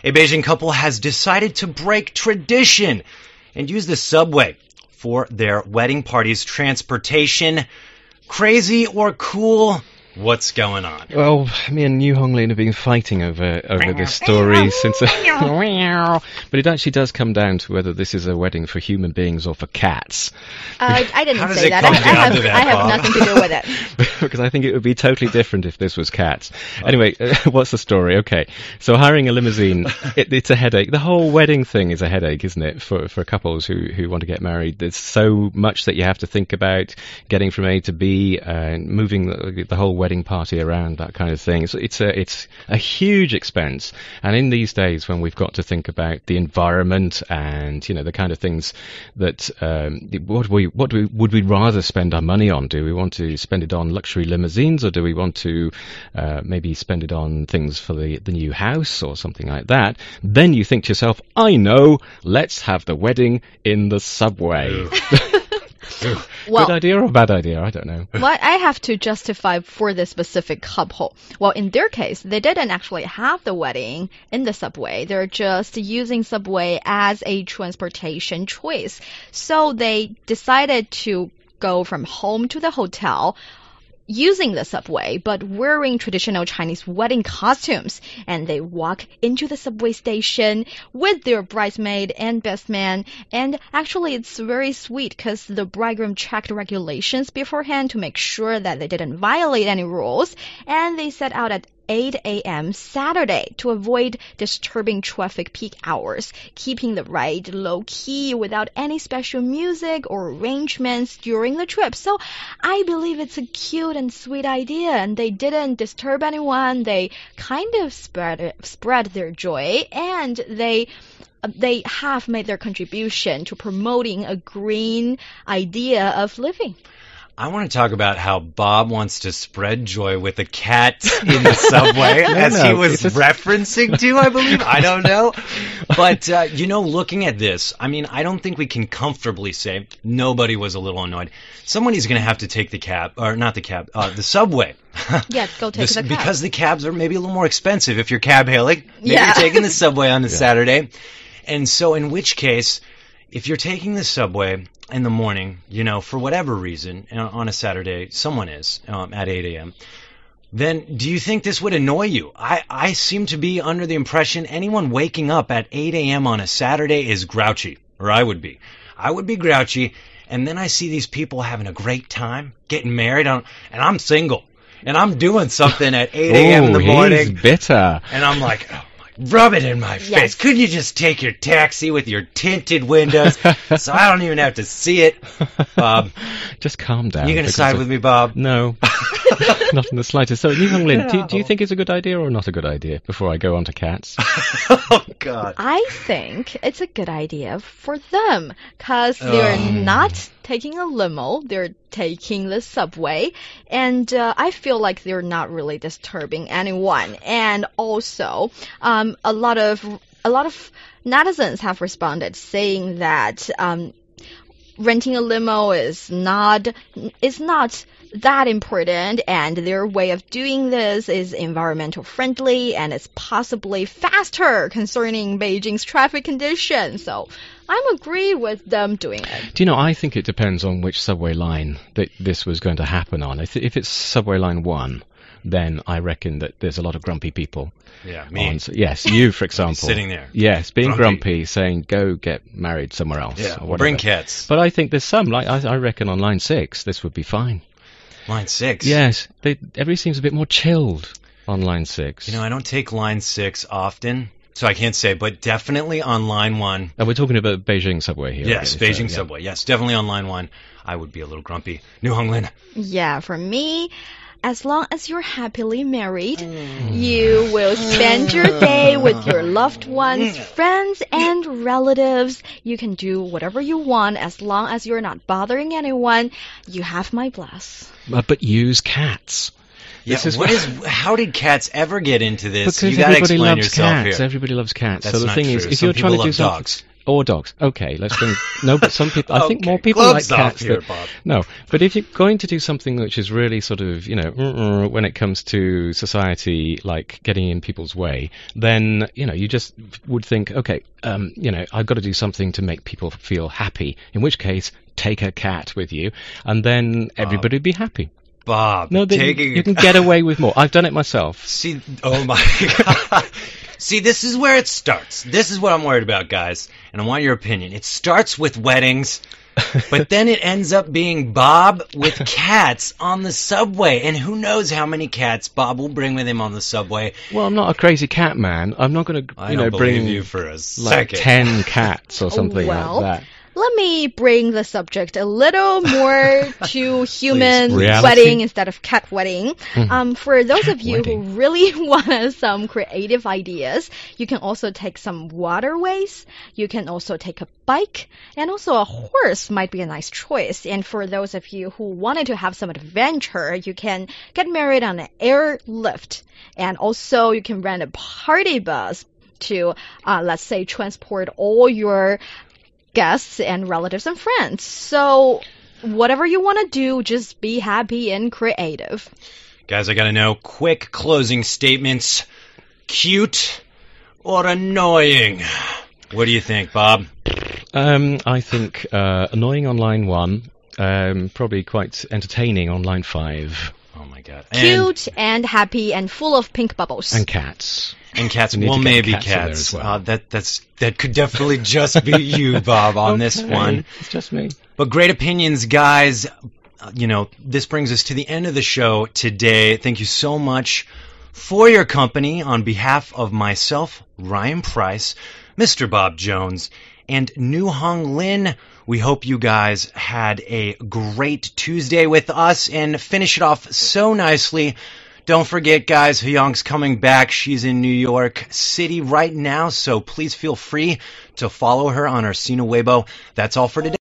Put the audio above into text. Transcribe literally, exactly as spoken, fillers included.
A Beijing couple has decided to break tradition and use the subway for their wedding party's transportation. Crazy or cool? What's going on? Well, me and New Honglin have been fighting over over this story since... A but it actually does come down to whether this is a wedding for human beings or for cats. Uh, I didn't How does say it that. come I, I down have, to that, I have Bob? nothing to do with it. Because I think it would be totally different if this was cats. Anyway, uh, what's the story? Okay, so hiring a limousine, it, it's a headache. The whole wedding thing is a headache, isn't it, for, for couples who, who want to get married. There's so much that you have to think about, getting from A to B, uh, moving the, the whole wedding party around, that kind of thing. So it's a it's a huge expense, and in these days when we've got to think about the environment and you know the kind of things that um, what we what do we, would we rather spend our money on? Do we want to spend it on luxury limousines, or do we want to uh, maybe spend it on things for the the new house or something like that? Then you think to yourself, I know, let's have the wedding in the subway. Well, Good idea or bad idea? I don't know. What I have to justify for this specific couple. Well, in their case, they didn't actually have the wedding in the subway. They're just using subway as a transportation choice. So they decided to go from home to the hotel using the subway, but wearing traditional Chinese wedding costumes. And they walk into the subway station with their bridesmaid and best man. And actually, it's very sweet because the bridegroom checked regulations beforehand to make sure that they didn't violate any rules. And they set out at eight a m Saturday to avoid disturbing traffic peak hours, keeping the ride low-key without any special music or arrangements during the trip. So I believe it's a cute and sweet idea, and they didn't disturb anyone. They kind of spread spread their joy, and they they have made their contribution to promoting a green idea of living. I want to talk about how Bob wants to spread joy with a cat in the subway, no, as no, he was just... referencing to, I believe. I don't know. But, uh, you know, looking at this, I mean, I don't think we can comfortably say nobody was a little annoyed. Somebody's going to have to take the cab, or not the cab, uh, the subway. Yes, go take the, the cab. Because the cabs are maybe a little more expensive if you're cab hailing. Maybe Yeah. you're taking the subway on a Yeah. Saturday. And so in which case, if you're taking the subway in the morning, you know, for whatever reason, uh, on a Saturday, someone is um, at eight a m, then do you think this would annoy you? I, I seem to be under the impression anyone waking up at eight a m on a Saturday is grouchy, or I would be. I would be grouchy, and then I see these people having a great time, getting married, on, and I'm single, and I'm doing something at eight a m in the Ooh, morning, he's bitter. and I'm like... Oh, rub it in my face. Yes. Couldn't you just take your taxi with your tinted windows so I don't even have to see it? Bob, Just calm down. you going to because side of- with me, Bob? No, not in the slightest. So, New Honglin, do, do you No. think it's a good idea or not a good idea? Before I go on to cats, Oh, God. I think it's a good idea for them because they're Oh. not taking a limo, they're taking the subway, and uh, I feel like they're not really disturbing anyone. And also, um, a lot of a lot of netizens have responded saying that um, renting a limo is not is not that important, and their way of doing this is environmental friendly and it's possibly faster concerning Beijing's traffic conditions. So I'm agree with them doing it. do you know? I think it depends on which subway line that this was going to happen on. If, if it's subway line one, then I reckon that there's a lot of grumpy people. Yeah, me. On, yes, you, for example, Sitting there. Yes, being Grumpy. grumpy, saying go get married somewhere else. Yeah, or whatever. bring cats. But I think there's some, like I, I reckon on line six, this would be fine. Line six. Yes, they, everybody seems a bit more chilled on line six. You know, I don't take line six often, so I can't say, but definitely on line one. And we're talking about Beijing subway here. Yes, really, so, Beijing yeah. subway. Yes, definitely on line one. I would be a little grumpy. New Honglin. Yeah, for me, as long as you're happily married, you will spend your day with your loved ones, friends, and relatives. You can do whatever you want as long as you're not bothering anyone. You have my bless. Uh, but use cats. Yeah, This is what what- is? How did cats ever get into this? Because you got to everybody explain loves yourself cats. here. Everybody loves cats. That's so the not thing true. is, if Some you're trying to people do love something, dogs. Or dogs. Okay, let's bring. No, but some people. I think Okay, more people gloves like off cats. here, than- Bob. No, but if you're going to do something which is really sort of, you know, mm-mm, when it comes to society, like getting in people's way, then you know you just would think, okay, um, you know, I've got to do something to make people feel happy. In which case, take a cat with you, and then everybody would be happy. Bob, No, then taking you can get away with more. I've done it myself. See, oh my God. See, this is where it starts. This is what I'm worried about, guys, and I want your opinion. It starts with weddings, but then it ends up being Bob with cats on the subway, and who knows how many cats Bob will bring with him on the subway. Well, I'm not a crazy cat man. I'm not going to, I you don't know, believe bring you for a like second. ten cats or something Well, like that. Let me bring the subject a little more to human please. Reality? wedding instead of cat wedding. Mhm. Um, for those of you wedding. who really want some creative ideas, you can also take some waterways. You can also take a bike, and also a horse might be a nice choice. And for those of you who wanted to have some adventure, you can get married on an airlift, and also you can rent a party bus to, uh, let's say, transport all your guests and relatives and friends. So whatever you want to do, just be happy and creative. Guys, I gotta know, quick closing statements. Cute or annoying? What do you think, Bob? Um, I think uh, annoying on line one, um, probably quite entertaining on line five, Oh my God. Cute and happy and full of pink bubbles. and cats. And cats, We need well, to get maybe cats in there cats. as well. Uh, that that's that could definitely just be you, Bob, on this Okay, one. It's just me. But great opinions, guys. Uh, you know, this brings us to the end of the show today. Thank you so much for your company on behalf of myself, Ryan Price, Mister Bob Jones, and New Hong Lin. We hope you guys had a great Tuesday with us and finish it off so nicely. Don't forget, guys, Hyung's coming back. She's in New York City right now, so please feel free to follow her on her Sina Weibo. That's all for today.